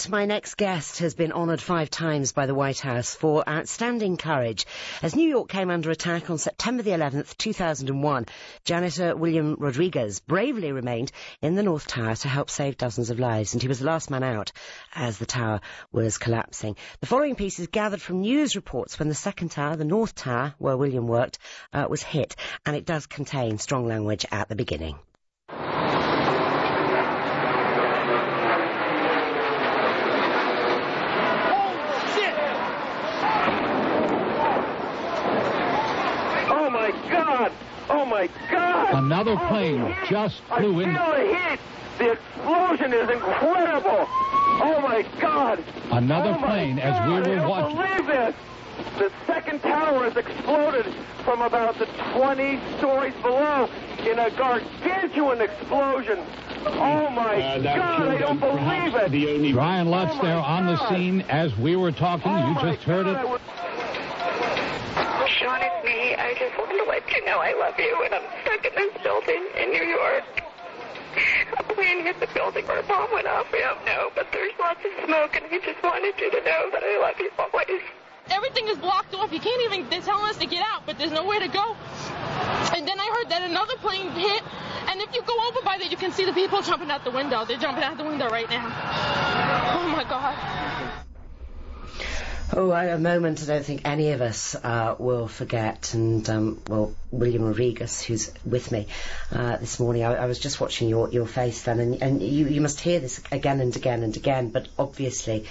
Tonight, my next guest has been honoured 5 times by the White House for outstanding courage. As New York came under attack on September the 11th, 2001, janitor William Rodriguez bravely remained in the North Tower to help save dozens of lives, and he was the last man out as the tower was collapsing. The following piece is gathered from news reports when the second tower, the North Tower, where William worked, was hit, and it does contain strong language at the beginning. Oh my God! Another plane just flew in. I feel the heat! The explosion is incredible! Oh my God! Another plane as we were watching. I don't believe this! The second tower has exploded from about the 20 stories below in a gargantuan explosion. Oh my God, I don't believe it! Brian Lutz there on the scene as we were talking. You just heard it. Sean, it's me. I just wanted to let you know I love you, and I'm stuck in this building in New York. A plane hit the building or a bomb went off. We don't know, but there's lots of smoke, and I just wanted you to know that I love you always. Everything is blocked off. You can't even, they're telling us to get out, but there's nowhere to go. And then I heard that another plane hit, and if you go over by there, you can see the people jumping out the window. They're jumping out the window right now. Oh, my God. Oh, a moment I don't think any of us will forget. And, William Rodriguez, who's with me this morning, I was just watching your face then, and you must hear this again and again and again, but obviously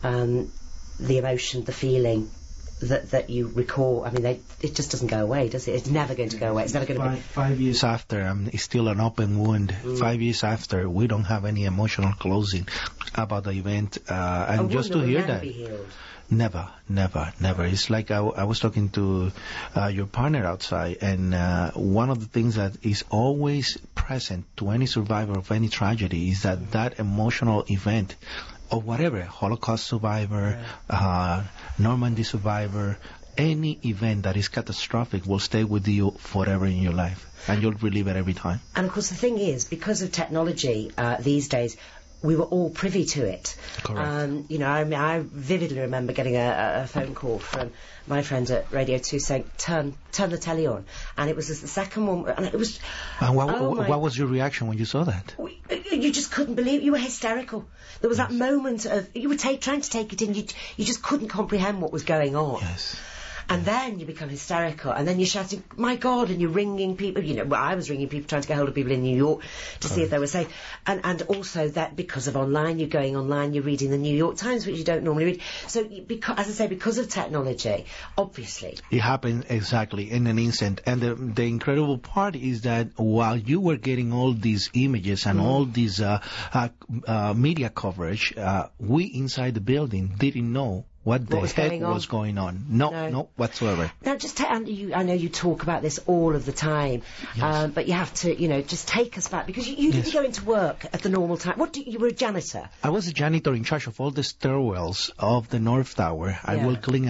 the emotion, the feeling that you recall, I mean, it just doesn't go away, does it? It's never going to go away. It's never going to be... 5 years after, it's still an open wound. 5 years after, we don't have any emotional closing about the event. And just to hear that... Never. It's like I was talking to your partner outside, and one of the things that is always present to any survivor of any tragedy is that emotional event of whatever, Holocaust survivor, Normandy survivor, any event that is catastrophic will stay with you forever in your life, and you'll relive it every time. And of course the thing is, because of technology these days, we were all privy to it. Correct. I vividly remember getting a phone call from my friend at Radio 2 saying, turn the telly on. And it was the second one, and it was... And what was your reaction when you saw that? You just couldn't believe it. You were hysterical. There was that moment of... You were trying to take it in. You just couldn't comprehend what was going on. Yes. And then you become hysterical, and then you're shouting, my God, and you're ringing people, I was ringing people, trying to get hold of people in New York to see if they were safe. And also that because of online, you're going online, you're reading the New York Times, which you don't normally read. So, as I say, because of technology, obviously. It happened exactly in an instant. And the incredible part is that while you were getting all these images and all this media coverage, we inside the building didn't know what the heck was going on. No, whatsoever. Now, I know you talk about this all of the time, yes. But you have to, just take us back, because you didn't go into work at the normal time. You were a janitor? I was a janitor in charge of all the stairwells of the North Tower. Yeah. I will clean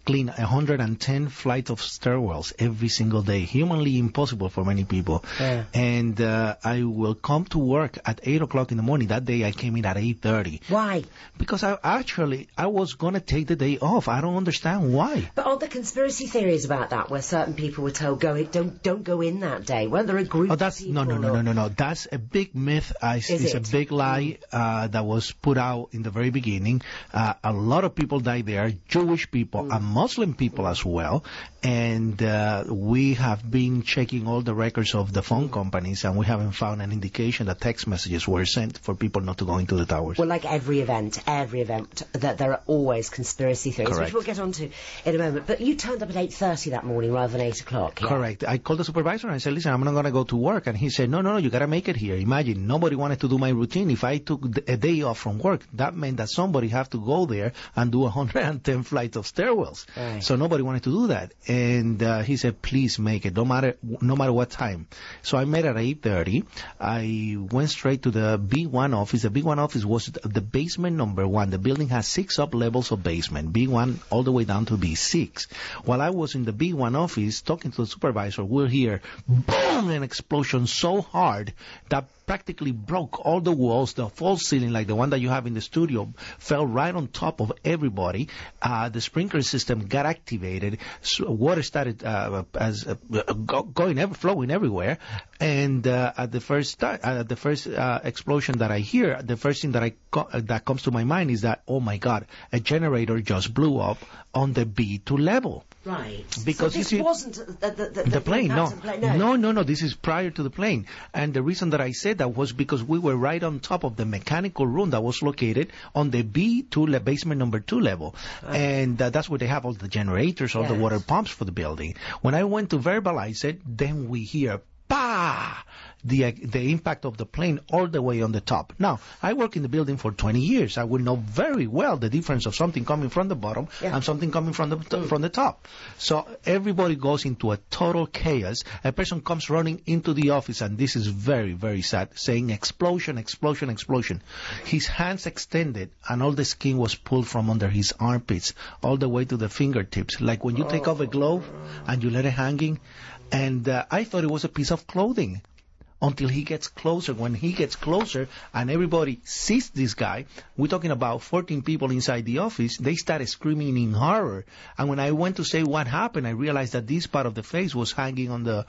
110 flights of stairwells every single day. Humanly impossible for many people. Yeah. And I will come to work at 8 o'clock in the morning. That day I came in at 8:30. Why? Because I was going to take the day off. I don't understand why. But are there conspiracy theories about that, where certain people were told don't go in that day? Weren't there a group of people? No. That's a big myth. It's a big lie that was put out in the very beginning. A lot of people died there, Jewish people and Muslim people as well. And we have been checking all the records of the phone companies, and we haven't found an indication that text messages were sent for people not to go into the towers. Well, like every event, that there are always conspiracy theories, correct, which we'll get onto in a moment. But you turned up at 8:30 that morning rather than 8 o'clock. Yeah? Correct. I called the supervisor and I said, listen, I'm not going to go to work. And he said, no, you got to make it here. Imagine, nobody wanted to do my routine. If I took a day off from work, that meant that somebody have to go there and do 110 flights of stairwells. Right. So nobody wanted to do that. And he said, please make it, no matter what time. So I met at 8:30. I went straight to the B1 office. The B1 office was the basement number 1. The building has 6 up levels of basement. basement, B1 all the way down to B6. While I was in the B1 office talking to the supervisor, we'll hear boom, an explosion so hard that practically broke all the walls. The false ceiling, like the one that you have in the studio, fell right on top of everybody. The sprinkler system got activated. So water started flowing everywhere. And at the first explosion that I hear, the first thing that comes to my mind is that, oh my God, a generator just blew up on the B2 level. Right. Because so this wasn't the plane. No. This is prior to the plane. And the reason that I said that was because we were right on top of the mechanical room that was located on the B2 basement number 2 level. Right. And that's where they have all the generators, all the water pumps for the building. When I went to verbalize it, then we hear bah! The impact of the plane all the way on the top. Now, I work in the building for 20 years. I would know very well the difference of something coming from the bottom and something coming from the top. So everybody goes into a total chaos. A person comes running into the office, and this is very, very sad, saying explosion, explosion, explosion. His hands extended, and all the skin was pulled from under his armpits all the way to the fingertips, like when you take off a glove and you let it hanging. And I thought it was a piece of clothing. Until he gets closer. When he gets closer and everybody sees this guy, we're talking about 14 people inside the office, they started screaming in horror. And when I went to say what happened, I realized that this part of the face was hanging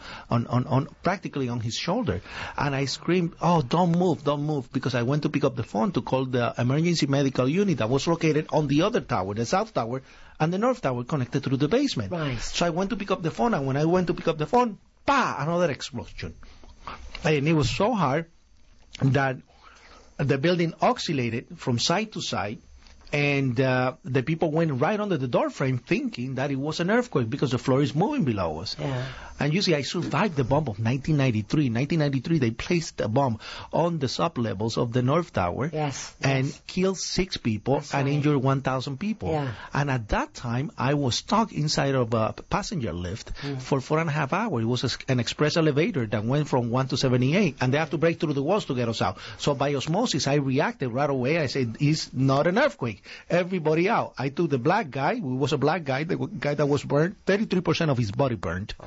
on practically on his shoulder. And I screamed, oh, don't move, because I went to pick up the phone to call the emergency medical unit that was located on the other tower, the south tower, and the north tower connected through the basement. Right. So I went to pick up the phone, and when I went to pick up the phone, another explosion. And it was so hard that the building oscillated from side to side, and the people went right under the door frame thinking that it was an earthquake because the floor is moving below us. Yeah. And you see, I survived the bomb of 1993. In 1993, they placed a bomb on the sub-levels of the North Tower and killed 6 people and injured 1,000 people. Yeah. And at that time, I was stuck inside of a passenger lift for 4.5 hours. It was an express elevator that went from 1 to 78, and they have to break through the walls to get us out. So by osmosis, I reacted right away. I said, it's not an earthquake. Everybody out. I took the black guy, who was a black guy, the guy that was burned, 33% of his body burned.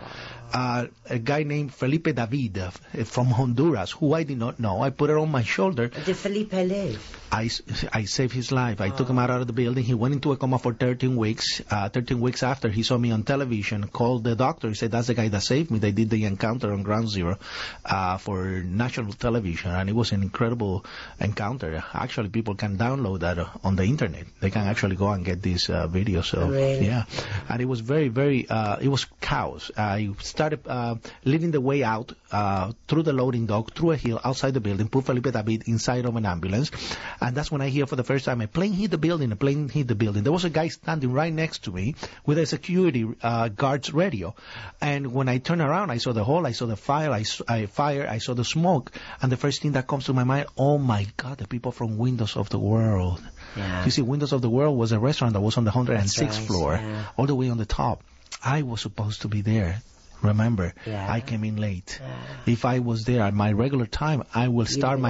A guy named Felipe David from Honduras, who I did not know. I put it on my shoulder. Did Felipe live? I saved his life. I took him out of the building. He went into a coma for 13 weeks. 13 weeks after, he saw me on television, called the doctor. He said, that's the guy that saved me. They did the encounter on Ground Zero for national television, and it was an incredible encounter. Actually, people can download that on the internet. They can actually go and get this video. So, yeah. And it was very, very, it was chaos. I started leading the way out through the loading dock, through a hill outside the building, put Felipe David inside of an ambulance. And that's when I hear for the first time, a plane hit the building. There was a guy standing right next to me with a security guard's radio. And when I turned around, I saw the hole, I saw the fire, I saw the smoke. And the first thing that comes to my mind, oh my God, the people from Windows of the World. Yeah. You see, Windows of the World was a restaurant that was on the 106th floor, all the way on the top. I was supposed to be there. Remember, I came in late. If I was there at my regular time, I will start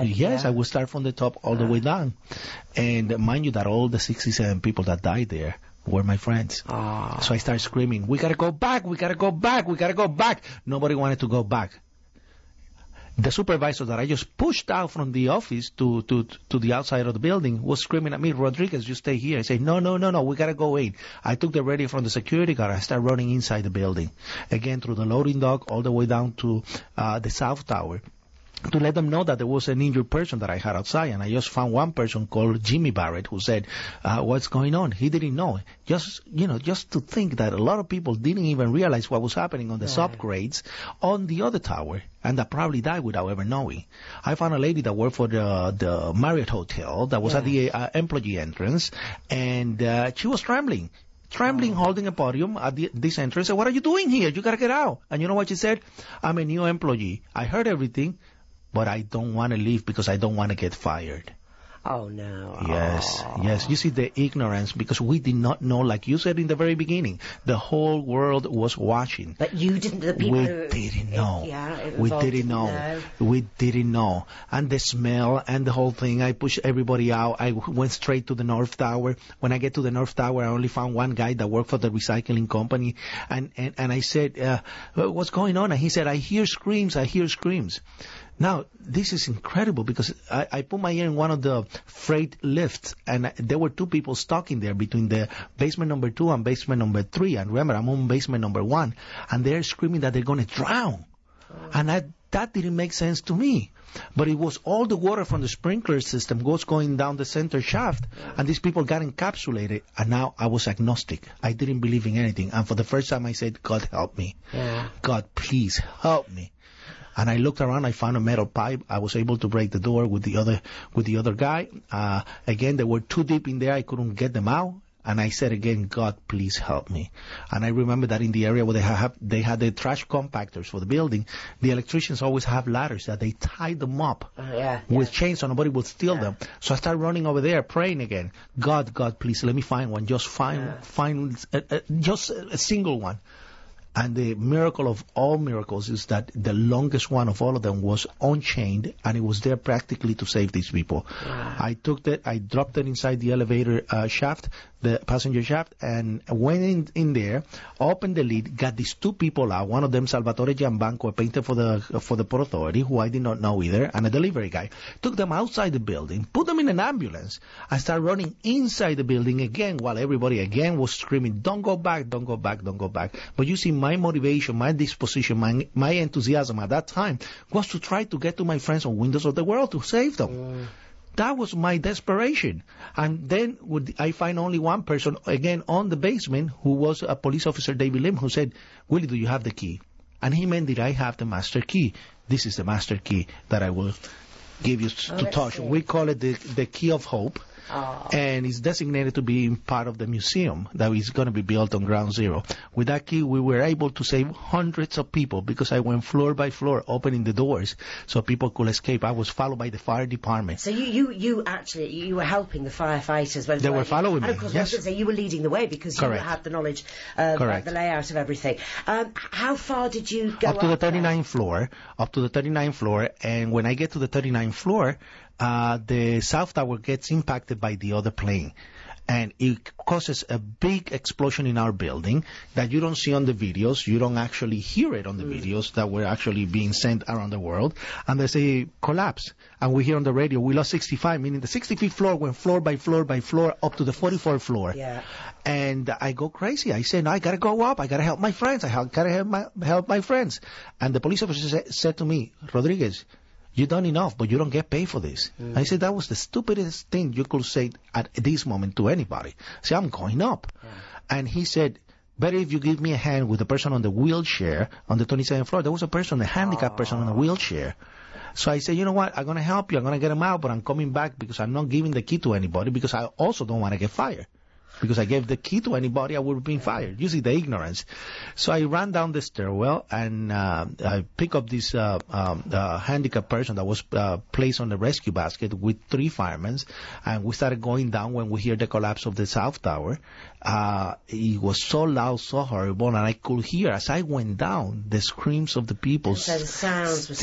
I will start from the top all the way down. And mind you that all the 67 people that died there were my friends. So I started screaming, we gotta go back, we gotta go back, we gotta go back. Nobody wanted to go back. The supervisor that I just pushed out from the office to the outside of the building was screaming at me, Rodriguez, you stay here. I said, no, we gotta go in. I took the radio from the security guard. I started running inside the building. Again, through the loading dock, all the way down to the South Tower, to let them know that there was an injured person that I had outside. And I just found one person called Jimmy Barrett who said, what's going on? He didn't know. Just to think that a lot of people didn't even realize what was happening on the subgrades on the other tower, and that probably died without ever knowing. I found a lady that worked for the Marriott Hotel that was at the employee entrance, and she was trembling, holding a podium at this entrance. Said, what are you doing here? You gotta get out. And you know what she said? I'm a new employee. I heard everything, but I don't want to leave because I don't want to get fired. Oh, no. Yes, yes. You see the ignorance, because we did not know, like you said in the very beginning, the whole world was watching. But you didn't, the people we didn't know. We didn't know. We didn't know. And the smell and the whole thing, I pushed everybody out. I went straight to the North Tower. When I get to the North Tower, I only found one guy that worked for the recycling company. And I said, what's going on? And he said, I hear screams. Now, this is incredible, because I put my ear in one of the freight lifts, and there were two people stuck in there between the basement number 2 and basement number 3. And remember, I'm on basement number 1, and they're screaming that they're going to drown. And that didn't make sense to me. But it was all the water from the sprinkler system was going down the center shaft, and these people got encapsulated. And now I was agnostic. I didn't believe in anything. And for the first time, I said, God, help me. Yeah. God, please help me. And I looked around, I found a metal pipe. I was able to break the door with the other guy. Again, they were too deep in there. I couldn't get them out. And I said again, God, please help me. And I remember that in the area where they had the trash compactors for the building, the electricians always have ladders that they tie them up with chains so nobody will steal them. So I started running over there, praying again. God, please let me find one. Just find just a single one. And the miracle of all miracles is that the longest one of all of them was unchained, and it was there practically to save these people. Wow. I took that, I dropped it inside the elevator shaft, the passenger shaft, and went in there, opened the lid, got these two people out. One of them, Salvatore Gianbanco, a painter for the Port Authority, who I did not know either, and a delivery guy. Took them outside the building, put them in an ambulance. I started running inside the building again, while everybody again was screaming, don't go back, don't go back, don't go back. But you see, my motivation, my disposition, my enthusiasm at that time was to try to get to my friends on Windows of the World to save them. That was my desperation. And then I find only one person, again, on the basement, who was a police officer, David Lim, who said, Willie, do you have the key? And he meant that I have the master key. This is the master key that I will give you to touch. We call it the key of hope. And it's designated to be part of the museum that is going to be built on Ground Zero. With that key, we were able to save hundreds of people, because I went floor by floor opening the doors so people could escape. I was followed by the fire department. So you were helping the firefighters. They were following me. And of course, yes. You were leading the way, because you had the knowledge of the layout of everything. How far did you go up to the 39th floor? Up to the 39th floor. And when I get to the 39th floor, the South Tower gets impacted by the other plane. And it causes a big explosion in our building that you don't see on the videos. You don't actually hear it on the videos that were actually being sent around the world. And there's a collapse. And we hear on the radio, we lost 65, meaning the 65th floor went floor by floor by floor up to the 44th floor. Yeah. And I go crazy. I say, no, I got to go up. I got to help my friends. I got to help my friends. And the police officer said to me, Rodriguez, you done enough, but you don't get paid for this. I said, that was the stupidest thing you could say at this moment to anybody. Say, I'm going up. Yeah. And he said, better if you give me a hand with the person on the wheelchair on the 27th floor. There was a person, a handicapped person on a wheelchair. So I said, you know what, I'm going to help you. I'm going to get him out, but I'm coming back because I'm not giving the key to anybody, because I also don't want to get fired. Because I gave the key to anybody, I would have been fired. You see the ignorance. So I ran down the stairwell, and I picked up this handicapped person that was placed on the rescue basket with 3 firemen, and we started going down when we hear the collapse of the South Tower. It was so loud, so horrible, and I could hear, as I went down, the screams of the people. So the sounds,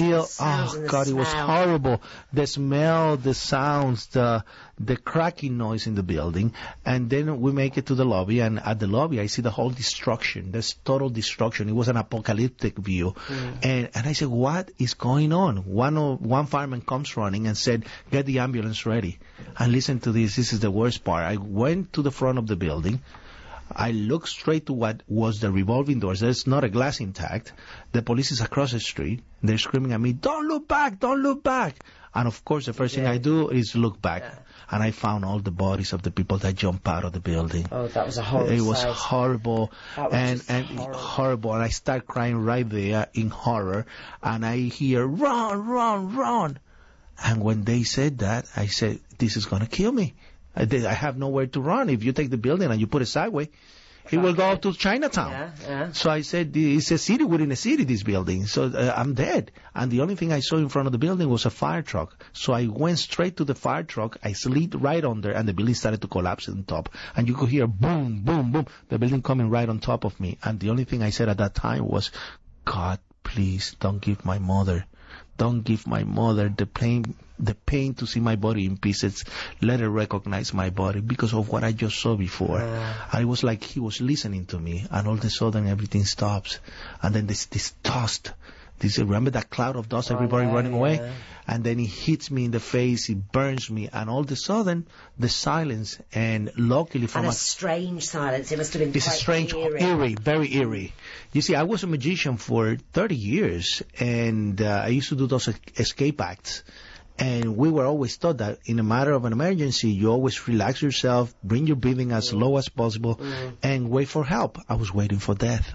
it was horrible. The smell, the sounds, the cracking noise in the building. And then we make it to the lobby, and at the lobby I see the whole destruction. There's total destruction. It was an apocalyptic view. And I said, what is going on? One fireman comes running and said, get the ambulance ready. And listen to this. This is the worst part. I went to the front of the building. I looked straight to what was the revolving doors. There's not a glass intact. The police is across the street. They're screaming at me, don't look back, don't look back. And of course, the first thing I do is look back. Yeah. And I found all the bodies of the people that jumped out of the building. Oh, that was a horrible It was horrible. And horrible. And I start crying right there in horror. And I hear, run, run, run. And when they said that, I said, this is going to kill me. I have nowhere to run. If you take the building and you put it sideways, He will go up to Chinatown. Yeah. So I said, it's a city within a city, this building. So I'm dead. And the only thing I saw in front of the building was a fire truck. So I went straight to the fire truck. I slid right under, and the building started to collapse on top. And you could hear boom, boom, boom, the building coming right on top of me. And the only thing I said at that time was, God, please don't give my mother the pain to see my body in pieces. Let her recognize my body because of what I just saw before. I was like he was listening to me, and all of a sudden everything stops. And then this dust. Remember that cloud of dust, everybody running away? And then it hits me in the face, it burns me, and all of a sudden, the silence, and luckily from a strange silence. It must have been It's quite strange, eerie, very eerie. You see, I was a magician for 30 years, and I used to do those escape acts. And we were always taught that in a matter of an emergency, you always relax yourself, bring your breathing as low as possible, and wait for help. I was waiting for death.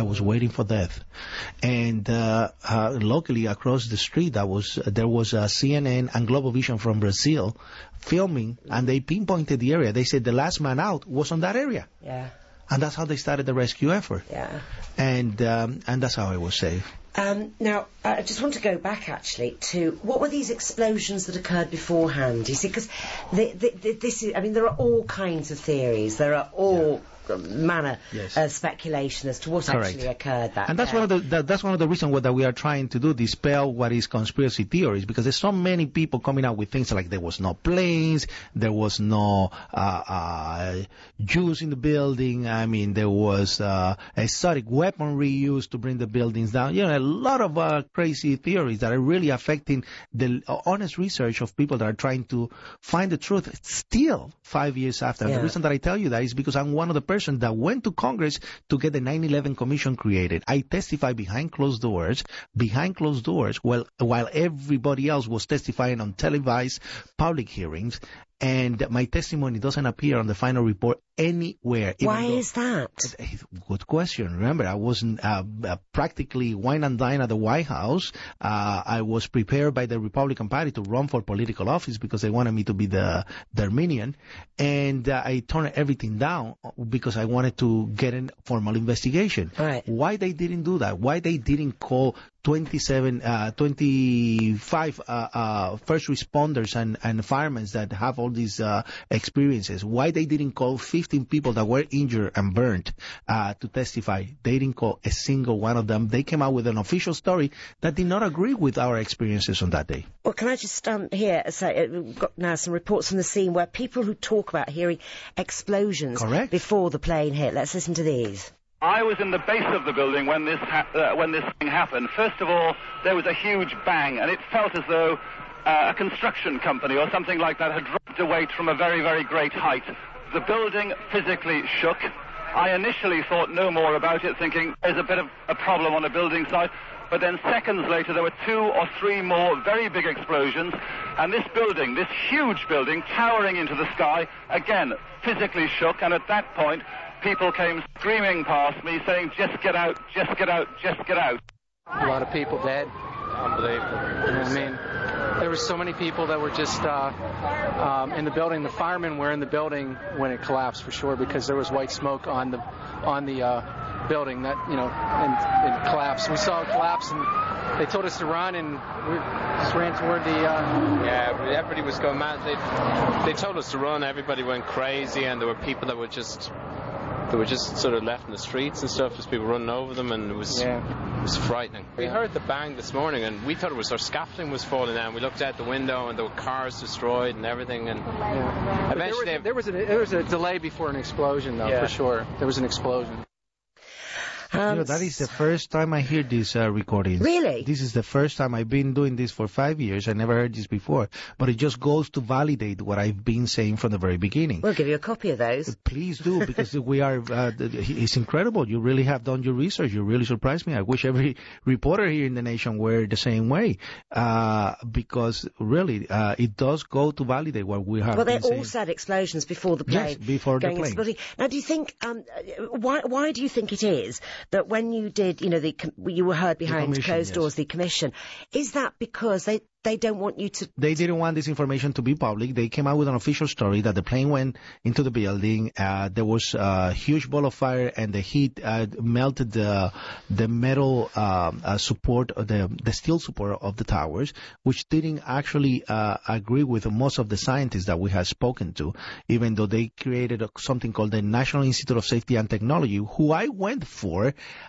And locally across the street, there was a CNN and Global Vision from Brazil filming, and they pinpointed the area. They said the last man out was on that area. Yeah. And that's how they started the rescue effort. Yeah. And that's how I was saved. Now, I just want to go back, actually, to what were these explosions that occurred beforehand? You see, because there are all kinds of theories. There are all manner of speculation as to what actually occurred that and that's day. That's one of the reasons that we are trying to do, dispel what is conspiracy theories, because there's so many people coming out with things like there was no planes, there was no Jews in the building. I mean, there was exotic weaponry used to bring the buildings down. A lot of crazy theories that are really affecting the honest research of people that are trying to find the truth still 5 years after. And the reason that I tell you that is because I'm one of the person that went to Congress to get the 9/11 Commission created. I testified behind closed doors, while everybody else was testifying on televised public hearings. And my testimony doesn't appear on the final report anywhere. Why is that? Good question. Remember, I wasn't practically wine and dine at the White House. I was prepared by the Republican Party to run for political office because they wanted me to be their minion. And I turned everything down because I wanted to get a formal investigation. Right. Why they didn't do that? Why they didn't call 25 first responders and firemen that have all these experiences? Why they didn't call 15 people that were injured and burnt to testify? They didn't call a single one of them. They came out with an official story that did not agree with our experiences on that day. Well, can I just here say we've got now some reports from the scene where people who talk about hearing explosions before the plane hit. Let's listen to these. I was in the base of the building when this thing happened. First of all, there was a huge bang, and it felt as though a construction company or something like that had dropped a weight from a very, very great height. The building physically shook. I initially thought no more about it, thinking there's a bit of a problem on a building site. But then seconds later, there were 2 or 3 more very big explosions, and this building, this huge building, towering into the sky, again, physically shook, and at that point, people came screaming past me, saying, just get out, just get out, just get out. A lot of people dead. Unbelievable. I mean, there were so many people that were just in the building. The firemen were in the building when it collapsed, for sure, because there was white smoke on the building that, and it collapsed. We saw it collapse, and they told us to run, and we just ran toward the... Yeah, everybody was going mad. They told us to run. Everybody went crazy, and there were people that were just sort of left in the streets and stuff, just people running over them, and it was frightening. We heard the bang this morning, and we thought it was our scaffolding was falling down. We looked out the window, and there were cars destroyed and everything, and eventually... There was a delay before an explosion, though, for sure. There was an explosion. That is the first time I hear these recordings. Really? This is the first time. I've been doing this for 5 years. I never heard this before. But it just goes to validate what I've been saying from the very beginning. We'll give you a copy of those. Please do, because we are... it's incredible. You really have done your research. You really surprised me. I wish every reporter here in the nation were the same way. Because really, it does go to validate what we have been saying. Well, they all said explosions before the plane. Yes, before the plane. Exploding. Now, do you think... why do you think it is that when you did, you were heard behind closed doors, the commission, is that because they don't want you to... They didn't want this information to be public. They came out with an official story that the plane went into the building. There was a huge ball of fire, and the heat melted the metal support, the steel support of the towers, which didn't actually agree with most of the scientists that we have spoken to, even though they created something called the National Institute of Safety and Technology, who I went for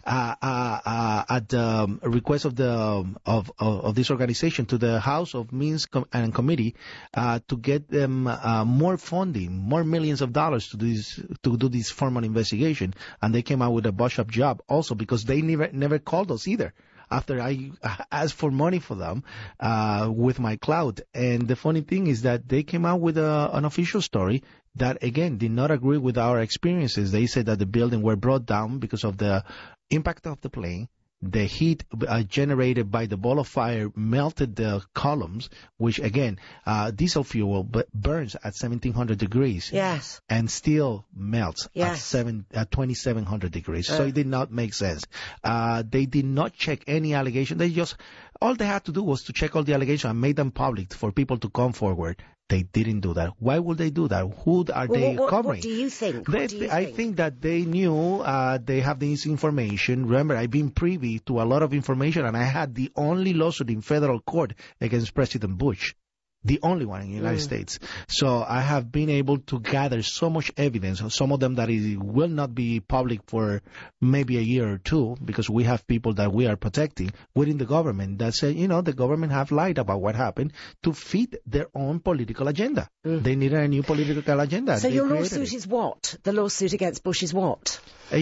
at the request of this organization to the House of Means and Committee to get them more funding, more millions of dollars to do this formal investigation, and they came out with a botched-up job also because they never called us either after I asked for money for them with my clout. And the funny thing is that they came out with an official story that, again, did not agree with our experiences. They said that the building were brought down because of the impact of the plane. The heat generated by the ball of fire melted the columns, which, again, diesel fuel burns at 1,700 degrees. Yes. And still melts yes. at 2,700 degrees. So it did not make sense. They did not check any allegation. All they had to do was to check all the allegations and make them public for people to come forward. They didn't do that. Why would they do that? Who are they covering? What do you think? I think that they knew they have this information. Remember, I've been privy to a lot of information, and I had the only lawsuit in federal court against President Bush. The only one in the United States. So I have been able to gather so much evidence, some of them that will not be public for maybe a year or two, because we have people that we are protecting within the government that say, the government have lied about what happened to fit their own political agenda. They needed a new political agenda. So your lawsuit is what? The lawsuit against Bush is what?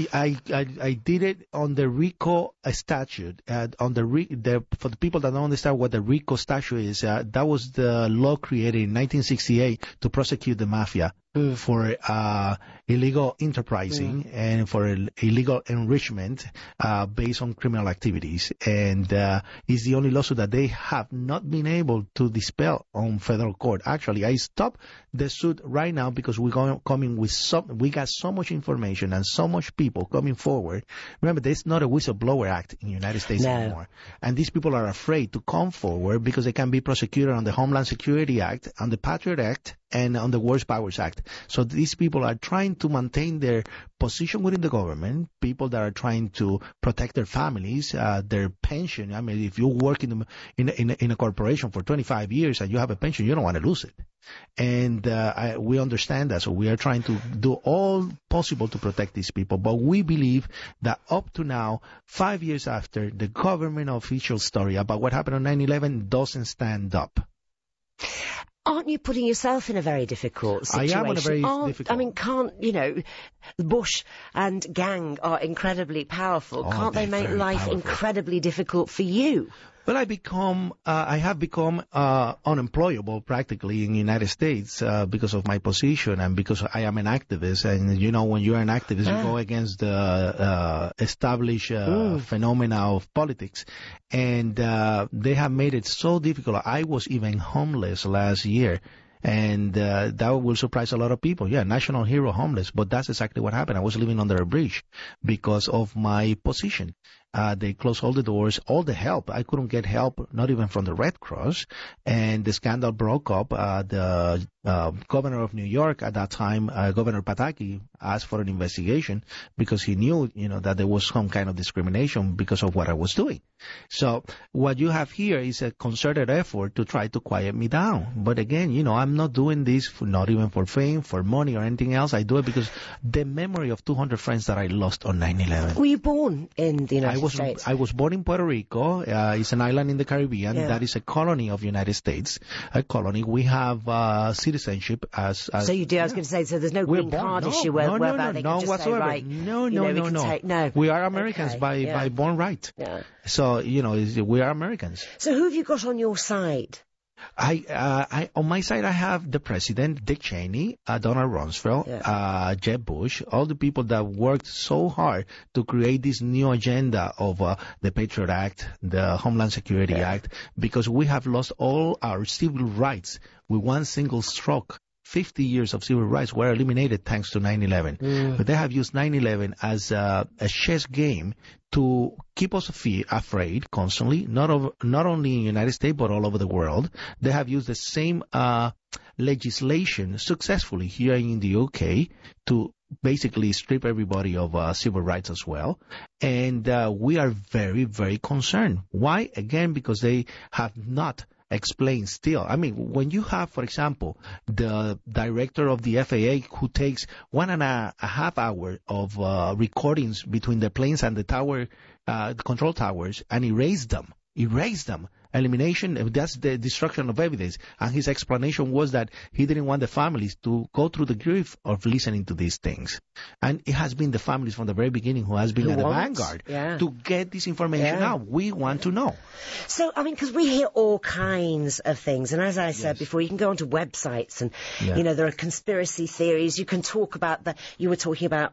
I did it on the RICO statute. For the people that don't understand what the RICO statute is, that was the law created in 1968 to prosecute the mafia for illegal enterprising and for illegal enrichment based on criminal activities. And it's the only lawsuit that they have not been able to dispel on federal court. Actually, I stopped the suit right now because we got so much information and so much people coming forward. Remember, there's not a whistleblower act in the United States anymore. And these people are afraid to come forward because they can be prosecuted on the Homeland Security Act, on the Patriot Act, and on the Worst Powers Act. So these people are trying to maintain their position within the government, people that are trying to protect their families, their pension. I mean, if you work in a corporation for 25 years and you have a pension, you don't want to lose it. And we understand that, so we are trying to do all possible to protect these people. But we believe that up to now, 5 years after, the government official story about what happened on 9/11 doesn't stand up. Aren't you putting yourself in a very difficult situation? I am in a very difficult... I mean, Bush and gang are incredibly powerful. Can't they make life incredibly difficult for you? Well, I have become unemployable practically in the United States because of my position and because I am an activist. And, when you're an activist, you go against the established phenomena of politics. And they have made it so difficult. I was even homeless last year. And that will surprise a lot of people. Yeah, national hero homeless. But that's exactly what happened. I was living under a bridge because of my position. They closed all the doors, all the help. I couldn't get help, not even from the Red Cross. And the scandal broke up. The governor of New York at that time, Governor Pataki, asked for an investigation because he knew, that there was some kind of discrimination because of what I was doing. So what you have here is a concerted effort to try to quiet me down. But again, I'm not doing this not even for fame, for money or anything else. I do it because the memory of 200 friends that I lost on 9/11. Were you born in the United States? I was born in Puerto Rico. It's an island in the Caribbean. Yeah. That is a colony of the United States. A colony. We have citizenship as... So you do. I was going to say, so there's no green card issue whereby they can just whatsoever. Say, right, no. We are Americans by born right. Yeah. So, we are Americans. So who have you got on your side? On my side, I have the president, Dick Cheney, Donald Rumsfeld, Jeb Bush, all the people that worked so hard to create this new agenda of the Patriot Act, the Homeland Security Act, because we have lost all our civil rights with one single stroke 50 years of civil rights were eliminated thanks to 9/11. But they have used 9/11 as a chess game to keep us afraid constantly, not only in the United States, but all over the world. They have used the same legislation successfully here in the UK to basically strip everybody of civil rights as well. And we are very, very concerned. Why? Again, because they have not explained still. I mean, when you have, for example, the director of the FAA who takes 1.5 hours of recordings between the planes and the control towers and erase them. Elimination, that's the destruction of evidence. And his explanation was that he didn't want the families to go through the grief of listening to these things. And it has been the families from the very beginning who has been at the vanguard to get this information out. We want to know. So, I mean, because we hear all kinds of things. And as I said before, you can go onto websites and, you know, there are conspiracy theories. You can talk about you were talking about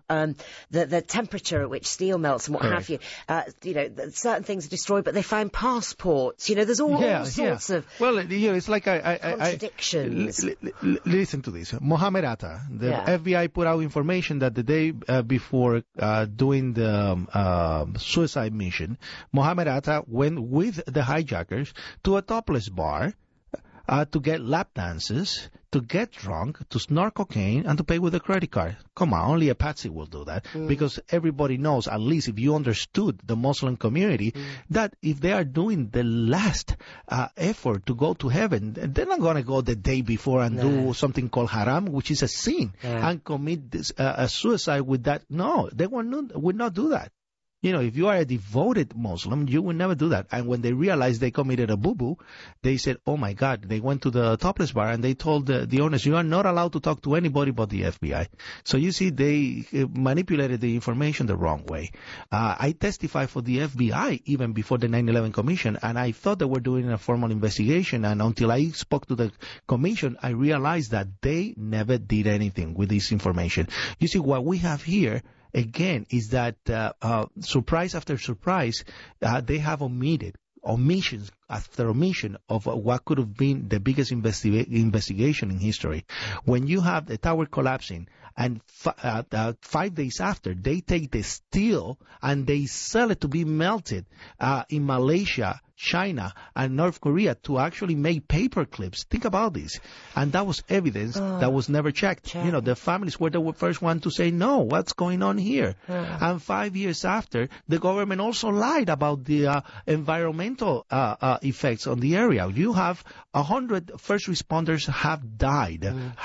the temperature at which steel melts and what have you. You know, certain things are destroyed, but they find passports. You know, there's all sorts of it's like contradictions. Listen to this. Mohammed Atta, the FBI put out information that the day before doing the suicide mission, Mohammed Atta went with the hijackers to a topless bar to get lap dances, to get drunk, to snort cocaine, and to pay with a credit card. Come on, only a patsy will do that. Because everybody knows, at least if you understood the Muslim community, that if they are doing the last effort to go to heaven, they're not going to go the day before and do something called haram, which is a sin, and commit a suicide with that. No, they would not do that. You know, if you are a devoted Muslim, you would never do that. And when they realized they committed a boo-boo, they said, oh, my God. They went to the topless bar and they told the owners, you are not allowed to talk to anybody but the FBI. So, you see, they manipulated the information the wrong way. I testified for the FBI even before the 9/11 Commission, and I thought they were doing a formal investigation. And until I spoke to the Commission, I realized that they never did anything with this information. You see, what we have here, again, is that surprise after surprise, they have omissions after omission of what could have been the biggest investigation in history. When you have the tower collapsing and 5 days after, they take the steel and they sell it to be melted in Malaysia, China, and North Korea to actually make paper clips. Think about this. And that was evidence that was never checked. You know, the families were the first one to say, no, what's going on here? And 5 years after, the government also lied about the environmental effects on the area. You have 100 first responders have died.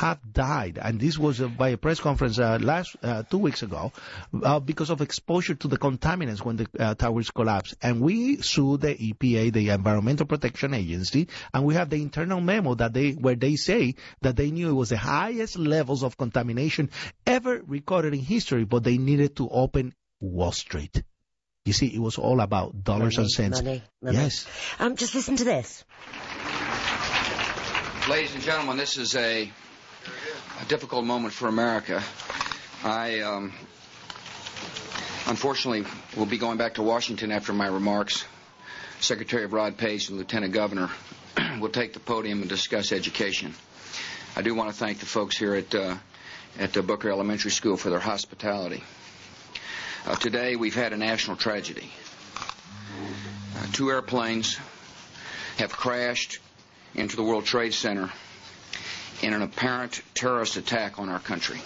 And this was by a press conference 2 weeks ago because of exposure to the contaminants when the towers collapsed. And we sued the EPA, the Environmental Protection Agency, and we have the internal memo where they say that they knew it was the highest levels of contamination ever recorded in history, but they needed to open Wall Street. You see, it was all about dollars and cents. Money. Yes. Just listen to this. Ladies and gentlemen, this is a difficult moment for America. I unfortunately will be going back to Washington after my remarks. Secretary Rod Pace and Lieutenant Governor will take the podium and discuss education. I do want to thank the folks here at Booker Elementary School for their hospitality. Today we've had a national tragedy. 2 airplanes have crashed into the World Trade Center in an apparent terrorist attack on our country.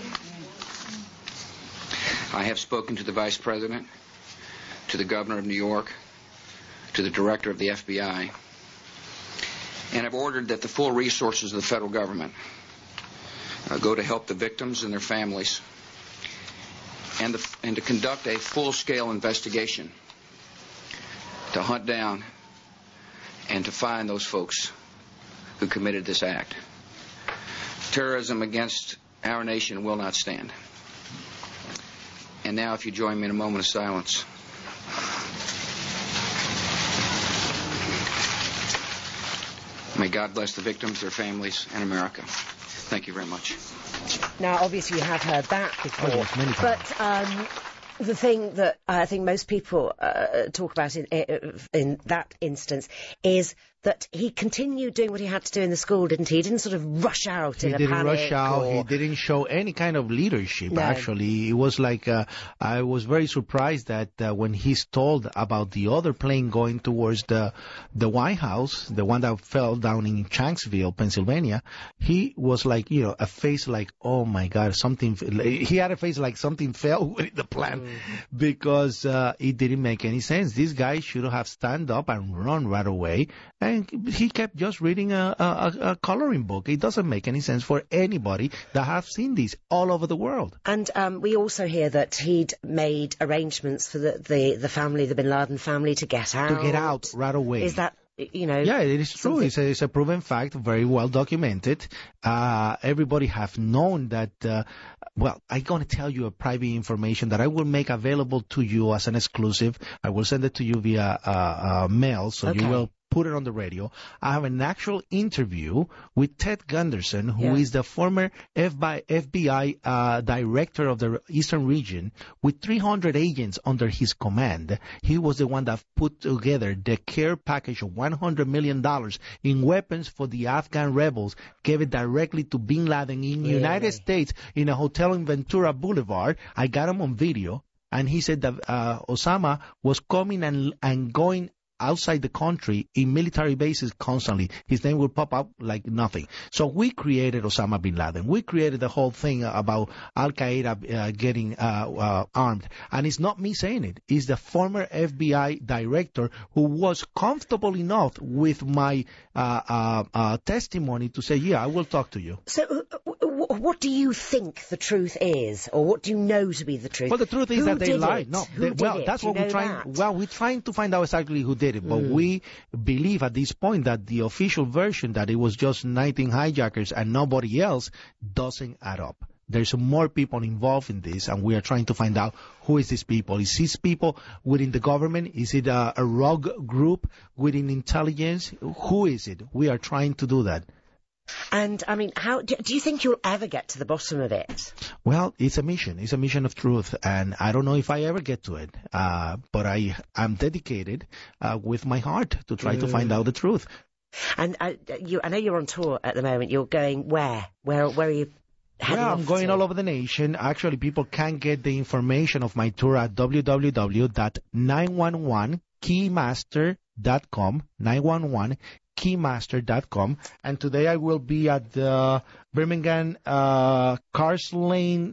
I have spoken to the Vice President, to the Governor of New York, to the Director of the FBI, and have ordered that the full resources of the federal government go to help the victims and their families and to conduct a full-scale investigation to hunt down and to find those folks who committed this act. Terrorism against our nation will not stand. And now, if you join me in a moment of silence. May God bless the victims, their families, and America. Thank you very much. Now, obviously, you have heard that before, but the thing that I think most people talk about in that instance is that he continued doing what he had to do in the school, didn't he? He didn't sort of rush out in a panic. He didn't rush out. He didn't show any kind of leadership, actually. It was like, I was very surprised that when he's told about the other plane going towards the White House, the one that fell down in Shanksville, Pennsylvania, he was like, you know, a face like, oh my God, he had a face like something fell with the plane because it didn't make any sense. This guy should have stand up and run right away. And he kept just reading a coloring book. It doesn't make any sense for anybody that have seen this all over the world. And we also hear that he'd made arrangements for the family, the Bin Laden family, to get out. To get out right away. Is that, you know... Yeah, it is true. It's a proven fact, very well documented. Everybody have known that... well, I'm going to tell you a private information that I will make available to you as an exclusive. I will send it to you via mail, so you will put it on the radio. I have an actual interview with Ted Gunderson, who is the former FBI director of the Eastern region, with 300 agents under his command. He was the one that put together the care package of $100 million in weapons for the Afghan rebels, gave it directly to Bin Laden in the United States in a hotel in Ventura Boulevard. I got him on video, and he said that Osama was coming and going outside the country in military bases constantly. His name will pop up like nothing. So we created Osama bin Laden. We created the whole thing about Al-Qaeda getting armed. And it's not me saying it. It's the former FBI director who was comfortable enough with my testimony to say, yeah, I will talk to you. So what do you think the truth is? Or what do you know to be the truth? Well, the truth is that they lied. No, that's what we're trying. Well, we're trying to find out exactly who did it. But we believe at this point that the official version that it was just 19 hijackers and nobody else doesn't add up. There's more people involved in this, and we are trying to find out who is these people. Is these people within the government? Is it a rogue group within intelligence? Who is it? We are trying to do that. And, I mean, how do you think you'll ever get to the bottom of it? Well, it's a mission. It's a mission of truth, and I don't know if I ever get to it. But I'm dedicated with my heart to try to find out the truth. And I know you're on tour at the moment. You're going where? Where are you heading off I'm going to? all over the nation. Actually, people can get the information of my tour at www.911keymaster.com. 911keymaster.com. And today I will be at the Birmingham Cars Lane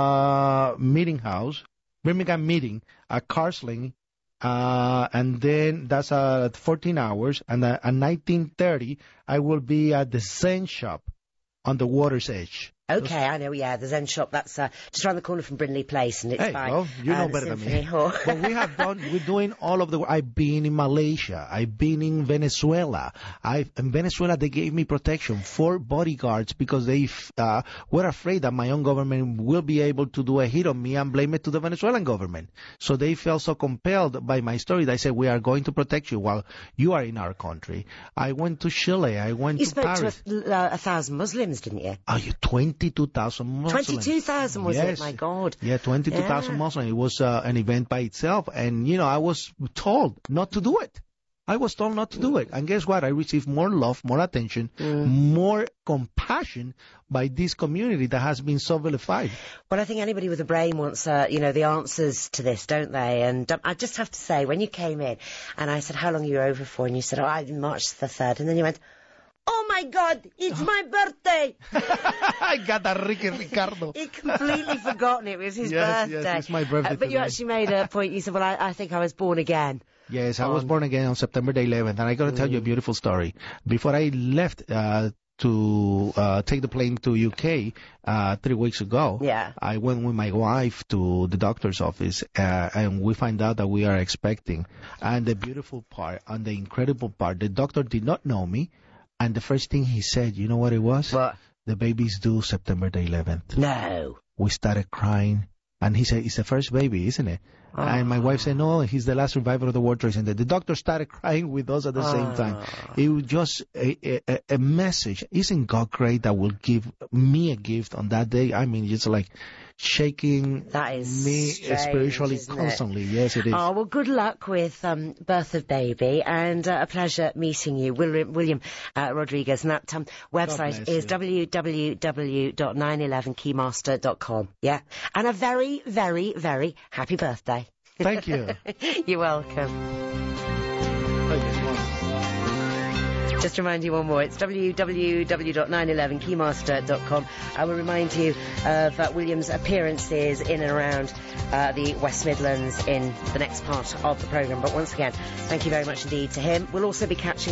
Birmingham meeting at Cars Lane, and then that's at 14 hours, and at 19:30 I will be at the Zen Shop on the water's edge. Okay, I know, the Zen Shop, that's just around the corner from Brindley Place, and it's by well, you know better than me. But we're doing all of the, I've been in Malaysia, I've been in Venezuela. In Venezuela, they gave me protection, 4 bodyguards, because they were afraid that my own government will be able to do a hit on me and blame it to the Venezuelan government. So they felt so compelled by my story that I said, we are going to protect you while you are in our country. I went to Chile, I went to Paris. You spoke to 1,000 Muslims, didn't you? Are you 22,000 Muslims. 22,000 was it? My God. Yeah, 22,000 Muslims. It was an event by itself. And, I was told not to do it. I was told not to do it. And guess what? I received more love, more attention, more compassion by this community that has been so vilified. Well, I think anybody with a brain wants, the answers to this, don't they? And I just have to say, when you came in and I said, how long are you over for? And you said, March the 3rd. And then you went, oh my God, it's my birthday! I got that Ricardo. He'd completely forgotten it was his birthday. Yes, it's my birthday but you actually made a point. You said, well, I think I was born again. Yes, I was born again on September the 11th, and I got to tell you a beautiful story. Before I left to take the plane to UK 3 weeks ago, I went with my wife to the doctor's office, and we find out that we are expecting. And the beautiful part and the incredible part, the doctor did not know me. And the first thing he said, you know what it was? What? The baby's due September the 11th. No. We started crying. And he said, it's the first baby, isn't it? Oh. And my wife said, no, he's the last survivor of the World Trade Center. The doctor started crying with us at the same time. It was just a message. Isn't God great that will give me a gift on that day? I mean, it's like, shaking me spiritually constantly. Yes, it is. Oh, well, good luck with birth of baby, and a pleasure meeting you, William Rodriguez. And that website is www.911keymaster.com. Yeah, and a very, very, very happy birthday. Thank you. You're welcome. Just to remind you one more, it's www.911keymaster.com. I will remind you of William's appearances in and around the West Midlands in the next part of the programme. But once again, thank you very much indeed to him. We'll also be catching